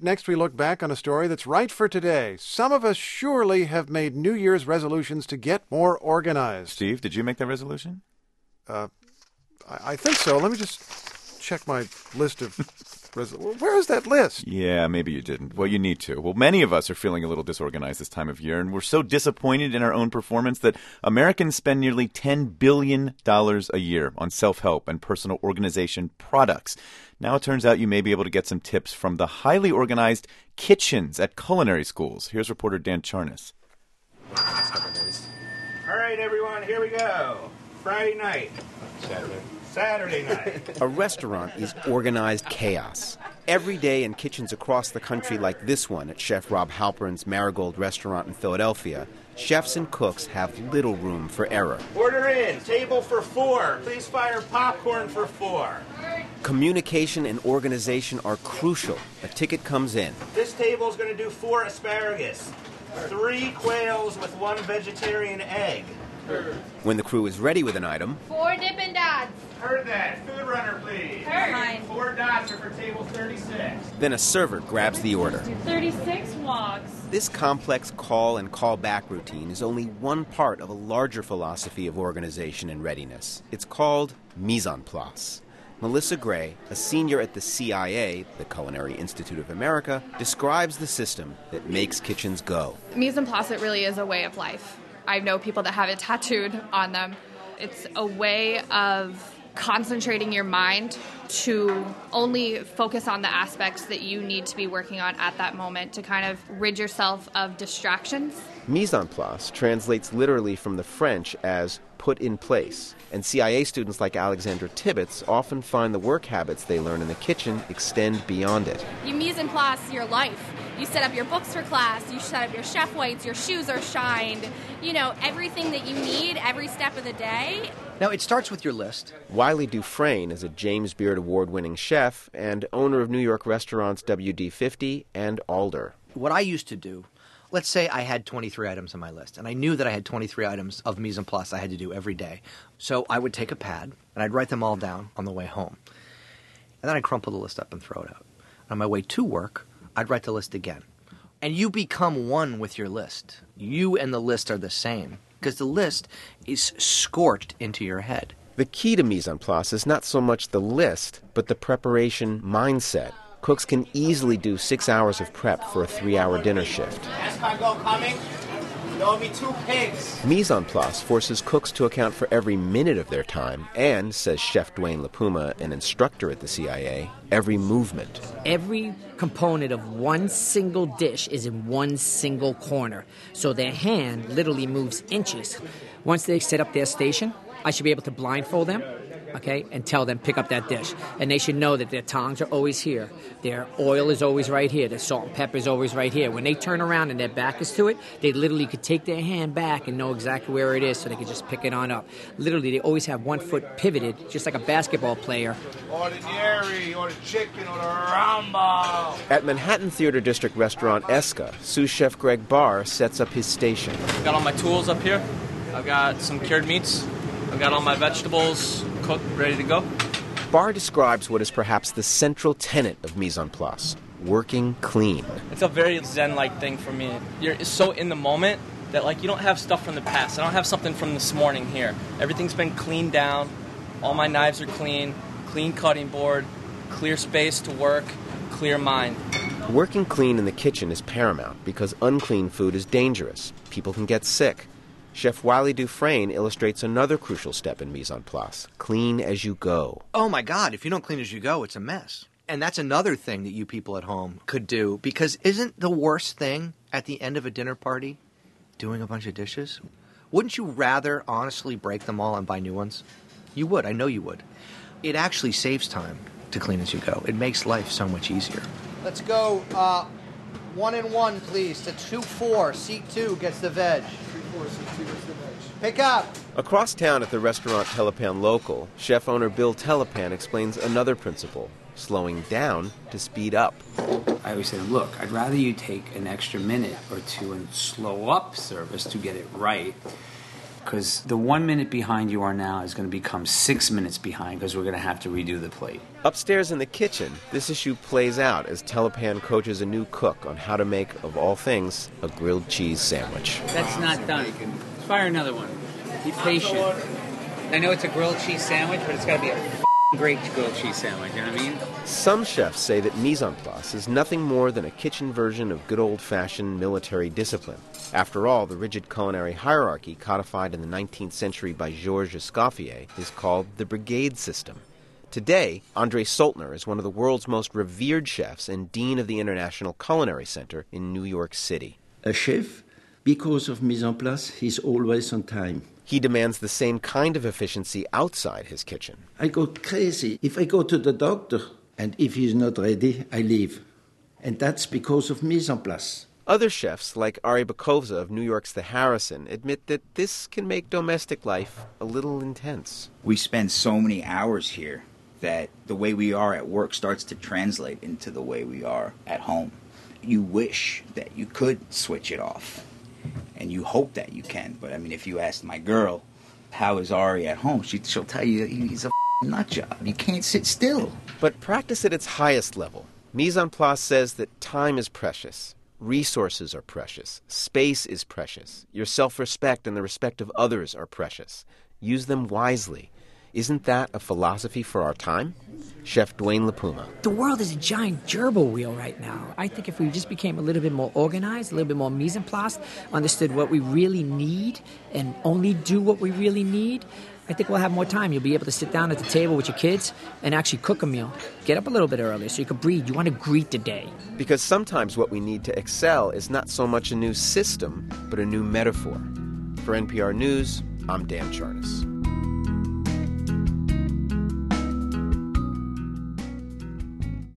next we look back on a story that's right for today. Some of us surely have made New Year's resolutions to get more organized. Steve, did you make that resolution? I think so. Let me just check my list of where is that list? Yeah, maybe you didn't. Well, you need to. Well, many of us are feeling a little disorganized this time of year, and we're so disappointed in our own performance that Americans spend nearly $10 billion a year on self-help and personal organization products. Now it turns out you may be able to get some tips from the highly organized kitchens at culinary schools. Here's reporter Dan Charnas. All right, everyone, here we go. Friday night. Saturday night. A restaurant is organized chaos. Every day in kitchens across the country like this one at Chef Rob Halpern's Marigold restaurant in Philadelphia, chefs and cooks have little room for error. Order in. Table for 4. Please fire popcorn for 4. Communication and organization are crucial. A ticket comes in. This table is going to do 4 asparagus, 3 quails with 1 vegetarian egg. When the crew is ready with an item, 4 Dippin' Dots. Heard that. Food runner, please. Heard. 4 dots are for table 36. then a server grabs the order. 36 wogs. This complex call and call back routine is only one part of a larger philosophy of organization and readiness. It's called mise en place. Melissa Gray, a senior at the CIA, the Culinary Institute of America, describes the system that makes kitchens go. Mise en place, it really is a way of life. I know people that have it tattooed on them. It's a way of concentrating your mind to only focus on the aspects that you need to be working on at that moment to kind of rid yourself of distractions. Mise en place translates literally from the French as put in place, and CIA students like Alexandra Tibbetts often find the work habits they learn in the kitchen extend beyond it. You mise en place your life. You set up your books for class, you set up your chef whites, your shoes are shined, everything that you need every step of the day. Now, it starts with your list. Wiley Dufresne is a James Beard Award-winning chef and owner of New York restaurants WD-50 and Alder. What I used to do, let's say I had 23 items on my list, and I knew that I had 23 items of mise en place I had to do every day. So I would take a pad, and I'd write them all down on the way home. And then I'd crumple the list up and throw it out. On my way to work, I'd write the list again. And you become one with your list. You and the list are the same, because the list is scorched into your head. The key to mise en place is not so much the list, but the preparation mindset. Cooks can easily do 6 hours of prep for a 3-hour dinner shift. Escargot coming. There'll be 2 pigs. Mise en place forces cooks to account for every minute of their time and, says Chef Dwayne LaPuma, an instructor at the CIA, every movement. Every component of one single dish is in one single corner, so their hand literally moves inches. Once they set up their station, I should be able to blindfold them, and tell them pick up that dish. And they should know that their tongs are always here. Their oil is always right here. Their salt and pepper is always right here. When they turn around and their back is to it, they literally could take their hand back and know exactly where it is so they could just pick it on up. Literally, they always have one foot pivoted, just like a basketball player. Order neri, order chicken, order rambo. At Manhattan Theater District restaurant Esca, sous chef Greg Barr sets up his station. I've got all my tools up here. I've got some cured meats. I've got all my vegetables cooked, ready to go. Barr describes what is perhaps the central tenet of mise en place, working clean. It's a very zen-like thing for me. You're so in the moment that you don't have stuff from the past. I don't have something from this morning here. Everything's been cleaned down. All my knives are clean cutting board, clear space to work, clear mind. Working clean in the kitchen is paramount because unclean food is dangerous. People can get sick. Chef Wiley Dufresne illustrates another crucial step in mise en place, clean as you go. Oh my God, if you don't clean as you go, it's a mess. And that's another thing that you people at home could do, because isn't the worst thing at the end of a dinner party doing a bunch of dishes? Wouldn't you rather honestly break them all and buy new ones? You would, I know you would. It actually saves time to clean as you go. It makes life so much easier. Let's go 1 and 1, please, to 2-4. Seat 2 gets the veg. Pick up. Across town at the restaurant Telepan Local, chef owner Bill Telepan explains another principle, slowing down to speed up. I always say, look, I'd rather you take an extra minute or two and slow up service to get it right Because the 1 minute behind you are now is going to become 6 minutes behind because we're going to have to redo the plate. Upstairs in the kitchen, this issue plays out as Telepan coaches a new cook on how to make, of all things, a grilled cheese sandwich. That's not done. Fire another one. Be patient. I know it's a grilled cheese sandwich, but it's got to be a great grilled cheese sandwich, you know what I mean? Some chefs say that mise en place is nothing more than a kitchen version of good old-fashioned military discipline. After all, the rigid culinary hierarchy codified in the 19th century by Georges Escoffier is called the brigade system. Today, André Soltner is one of the world's most revered chefs and dean of the International Culinary Center in New York City. A chef, because of mise en place, he's always on time. He demands the same kind of efficiency outside his kitchen. I go crazy if I go to the doctor, and if he's not ready, I leave. And that's because of mise en place. Other chefs, like Ari Bakovza of New York's The Harrison, admit that this can make domestic life a little intense. We spend so many hours here that the way we are at work starts to translate into the way we are at home. You wish that you could switch it off. And you hope that you can. But, I mean, if you ask my girl, how is Ari at home, she'll tell you he's a nut job. You can't sit still. But practice at its highest level. Mise en place says that time is precious. Resources are precious. Space is precious. Your self-respect and the respect of others are precious. Use them wisely. Isn't that a philosophy for our time? Chef Dwayne LaPuma. The world is a giant gerbil wheel right now. I think if we just became a little bit more organized, a little bit more mise en place, understood what we really need, and only do what we really need, I think we'll have more time. You'll be able to sit down at the table with your kids and actually cook a meal. Get up a little bit earlier so you can breathe. You want to greet the day. Because sometimes what we need to excel is not so much a new system, but a new metaphor. For NPR News, I'm Dan Charnas.